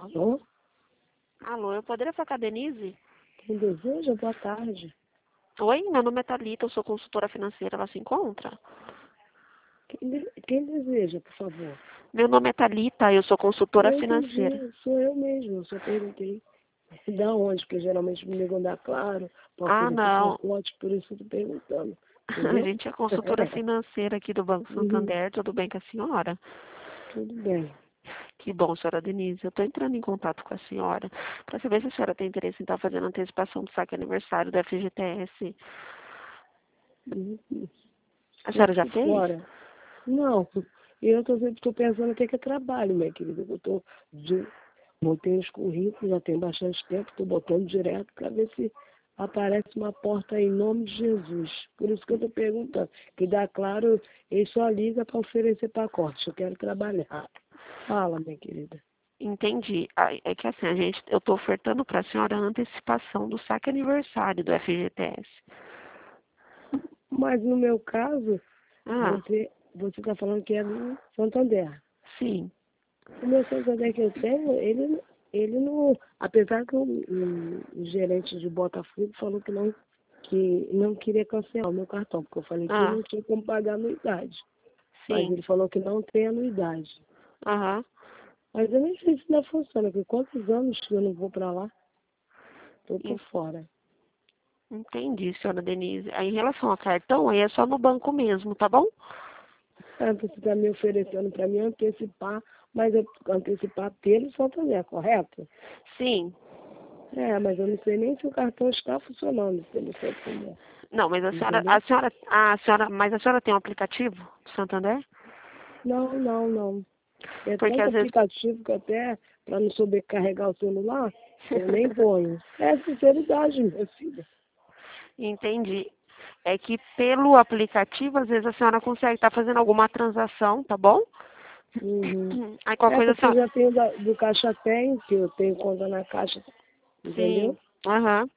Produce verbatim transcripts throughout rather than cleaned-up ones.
Alô? Alô, eu poderia falar com a Denise? Quem deseja? Boa tarde. Oi, meu nome é Thalita, eu sou consultora financeira, ela se encontra? Quem, de- quem deseja, por favor? Meu nome é Thalita, eu sou consultora Eu financeira. entendi, sou eu mesmo, eu só perguntei da onde, porque geralmente me ligam da Claro, para Ah, oferecer não, pacote, por isso eu tô perguntando, a entendeu? gente é consultora financeira aqui do Banco Uhum, Santander, tudo bem com a senhora? tudo bem. Que bom, senhora Denise, eu estou entrando em contato com a senhora para saber se a senhora tem interesse em estar fazendo antecipação do saque aniversário da F G T S. Uhum. A Tô senhora já por fez? fora. Não, eu tô sempre tô pensando até que é trabalho, minha querida. Eu tô de, montei os currículos, já tem bastante tempo, estou botando direto para ver se aparece uma porta em nome de Jesus. Por isso que eu estou perguntando. Que dá claro, ele só liga para oferecer pacote. Eu quero trabalhar. Fala, minha querida. Entendi. Ah, é que assim, a gente, eu estou ofertando para a senhora a antecipação do saque aniversário do F G T S. Mas no meu caso, Ah, você você está falando que é no Santander. sim. O meu Santander que eu tenho, ele, ele não. Apesar que o, o- o gerente de Botafogo falou que não, que não queria cancelar o meu cartão, porque eu falei que Ah, não tinha como pagar anuidade. Mas sim. ele falou que não tem anuidade. Aham. Mas eu nem sei se ainda funciona, porque quantos anos que eu não vou para lá? Estou por En- fora. Entendi, senhora Denise. Aí, em relação a cartão, aí é só no banco mesmo, tá bom? Ah, você está me oferecendo para mim antecipar, mas eu antecipar pelo Santander, correto? Sim. É, mas eu não sei nem se o cartão está funcionando pelo Santander. Não, mas a senhora, Entendeu? a senhora, a senhora, mas a senhora tem um aplicativo do Santander? Não, não, não. É Porque tanto às vezes, aplicativo que até, para não sobrecarregar o celular, eu nem ponho. É sinceridade, minha filha. entendi. É que pelo aplicativo, às vezes a senhora consegue estar fazendo alguma transação, tá bom? Uhum. Aí qualquer É coisa a porque eu senhora, já tenho da- do Caixa Tem, que eu tenho conta na Caixa, entendeu? sim. Aham.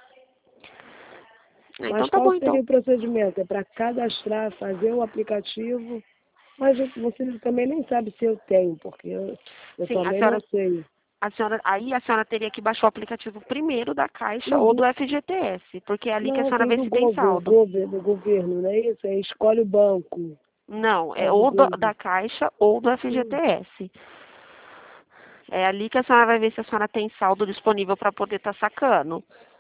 Mas Então tá qual bom, seria então. o procedimento? É para cadastrar, fazer o aplicativo, mas eu- você também nem sabe se eu tenho, porque eu, eu Sim, a também não senhora, sei. a senhora, aí a senhora teria que baixar o aplicativo primeiro da Caixa ou do Uhum. F G T S, porque é ali que a Não, senhora tem vê do se tem governo, saldo. do governo, não é isso? É escolhe o banco. Não, é ou Alguma do- coisa. da Caixa ou do Hum. F G T S. É ali que a senhora vai ver se a senhora tem saldo disponível para poder estar sacando.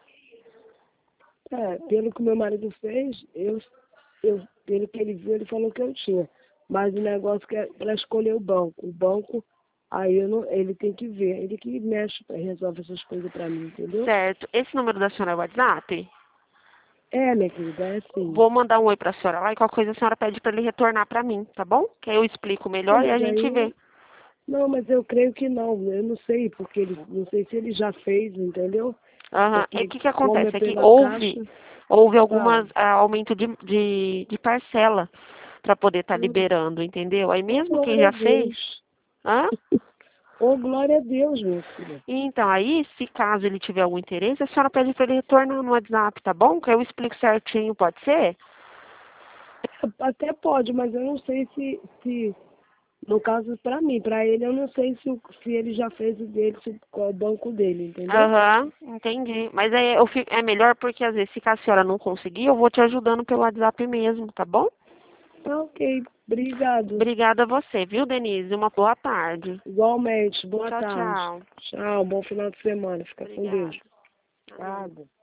É, pelo que meu marido fez, eu, eu, pelo que ele viu, ele falou que eu tinha. Mas o negócio que é para escolher o banco. O banco, aí eu não, ele tem que ver, ele que mexe, resolve essas coisas para mim, entendeu? Certo. Esse número da senhora é o WhatsApp? É, minha querida, é assim. Vou mandar um oi para a senhora lá e qualquer coisa a senhora pede para ele retornar para mim, tá bom? Que aí eu explico Não, melhor e a mas gente vê. aí, não, mas eu creio que não, eu não sei, porque ele, não sei se ele já fez, entendeu? Aham. E o Porque que, que como é acontece? É que pela houve, caixa, houve fala. algumas ah, aumento de, de, de parcela para poder estar Hum, liberando, entendeu? Aí Ô, mesmo quem glória a já fez, Deus. hã? Ô, glória a Deus, minha filha. Então, aí, se caso ele tiver algum interesse, a senhora pede para ele retornar no WhatsApp, tá bom? Que eu explico certinho, pode ser? Até pode, mas eu não sei se, se no caso para mim, para ele eu não sei se, o- se ele já fez o dele, se, qual é o banco dele, entendeu? Aham, entendi. Mas é, eu fico, é melhor porque às vezes, se caso a senhora não conseguir, eu vou te ajudando pelo WhatsApp mesmo, tá bom? Tá, ok, obrigado. Obrigada a você, viu, Denise? Uma boa tarde. Igualmente, boa Tchau, tarde. tchau. Tchau, bom final de semana, fica com Deus. Obrigada. Amém. Nada.